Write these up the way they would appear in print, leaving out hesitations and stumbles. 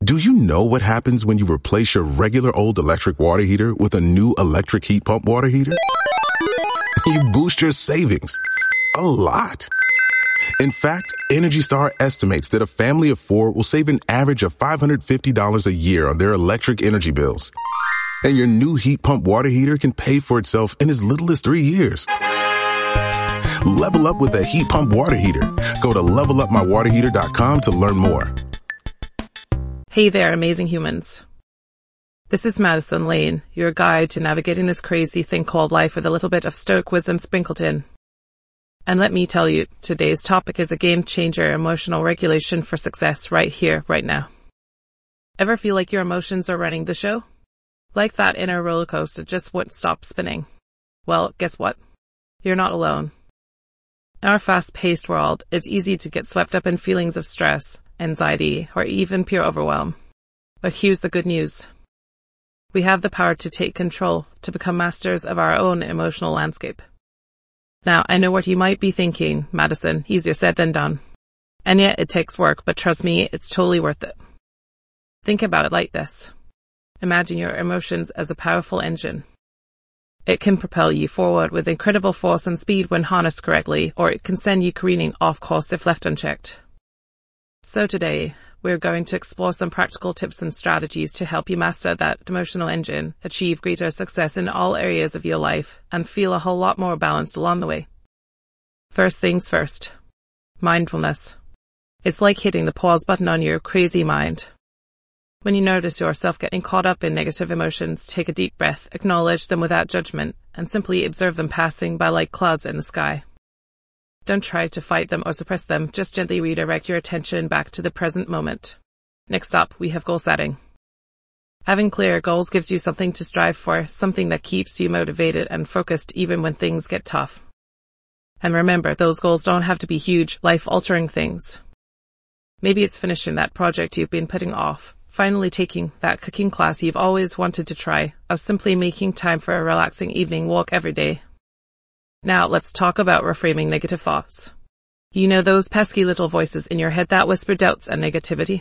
Do you know what happens when you replace your regular old electric water heater with a new electric heat pump water heater? You boost your savings a lot. In fact, Energy Star estimates that a family of 4 will save an average of $550 a year on their electric energy bills. And your new heat pump water heater can pay for itself in as little as 3 years. Level up with a heat pump water heater. Go to levelupmywaterheater.com to learn more. Hey there, amazing humans. This is Madison Lane, your guide to navigating this crazy thing called life with a little bit of stoic wisdom sprinkled in. And let me tell you, today's topic is a game-changer: emotional regulation for success right here, right now. Ever feel like your emotions are running the show? Like that inner roller coaster just won't stop spinning? Well, guess what? You're not alone. In our fast-paced world, it's easy to get swept up in feelings of stress, anxiety, or even pure overwhelm. But here's the good news. We have the power to take control, to become masters of our own emotional landscape. Now, I know what you might be thinking, Madison, easier said than done. And yet it takes work, but trust me, it's totally worth it. Think about it like this. Imagine your emotions as a powerful engine. It can propel you forward with incredible force and speed when harnessed correctly, or it can send you careening off course if left unchecked. So today, we're going to explore some practical tips and strategies to help you master that emotional engine, achieve greater success in all areas of your life, and feel a whole lot more balanced along the way. First things first. Mindfulness. It's like hitting the pause button on your crazy mind. When you notice yourself getting caught up in negative emotions, take a deep breath, acknowledge them without judgment, and simply observe them passing by like clouds in the sky. Don't try to fight them or suppress them, just gently redirect your attention back to the present moment. Next up, we have goal setting. Having clear goals gives you something to strive for, something that keeps you motivated and focused even when things get tough. And remember, those goals don't have to be huge, life-altering things. Maybe it's finishing that project you've been putting off, finally taking that cooking class you've always wanted to try, or simply making time for a relaxing evening walk every day. Now let's talk about reframing negative thoughts. You know those pesky little voices in your head that whisper doubts and negativity?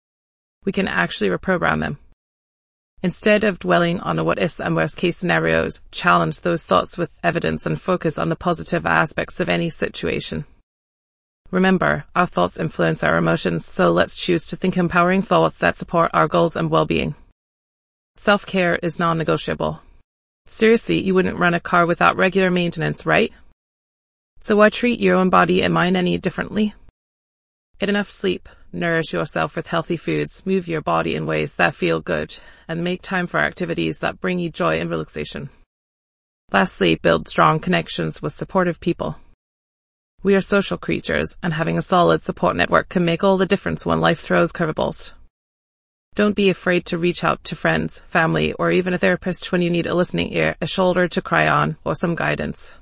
We can actually reprogram them. Instead of dwelling on the what-ifs and worst-case scenarios, challenge those thoughts with evidence and focus on the positive aspects of any situation. Remember, our thoughts influence our emotions, so let's choose to think empowering thoughts that support our goals and well-being. Self-care is non-negotiable. Seriously, you wouldn't run a car without regular maintenance, right? So why treat your own body and mind any differently? Get enough sleep, nourish yourself with healthy foods, move your body in ways that feel good, and make time for activities that bring you joy and relaxation. Lastly, build strong connections with supportive people. We are social creatures, and having a solid support network can make all the difference when life throws curveballs. Don't be afraid to reach out to friends, family, or even a therapist when you need a listening ear, a shoulder to cry on, or some guidance.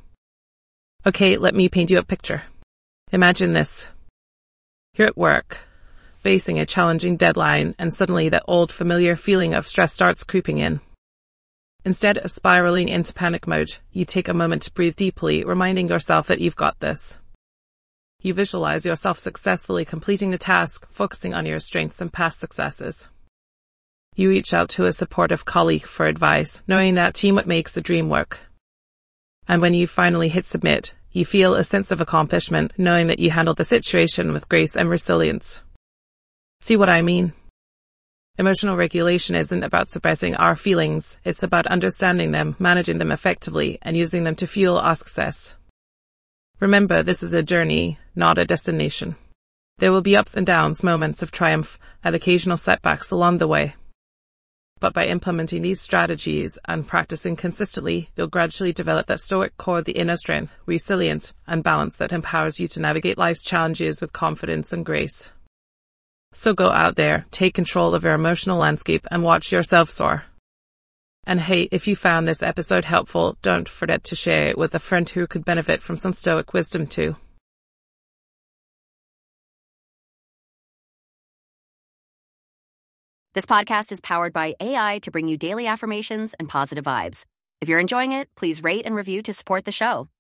Okay, let me paint you a picture. Imagine this. You're at work, facing a challenging deadline, and suddenly that old familiar feeling of stress starts creeping in. Instead of spiraling into panic mode, you take a moment to breathe deeply, reminding yourself that you've got this. You visualize yourself successfully completing the task, focusing on your strengths and past successes. You reach out to a supportive colleague for advice, knowing that teamwork makes the dream work. And when you finally hit submit, you feel a sense of accomplishment, knowing that you handled the situation with grace and resilience. See what I mean? Emotional regulation isn't about suppressing our feelings, it's about understanding them, managing them effectively, and using them to fuel our success. Remember, this is a journey, not a destination. There will be ups and downs, moments of triumph, and occasional setbacks along the way. But by implementing these strategies and practicing consistently, you'll gradually develop that stoic core, the inner strength, resilience, and balance that empowers you to navigate life's challenges with confidence and grace. So go out there, take control of your emotional landscape, and watch yourself soar. And hey, if you found this episode helpful, don't forget to share it with a friend who could benefit from some stoic wisdom too. This podcast is powered by AI to bring you daily affirmations and positive vibes. If you're enjoying it, please rate and review to support the show.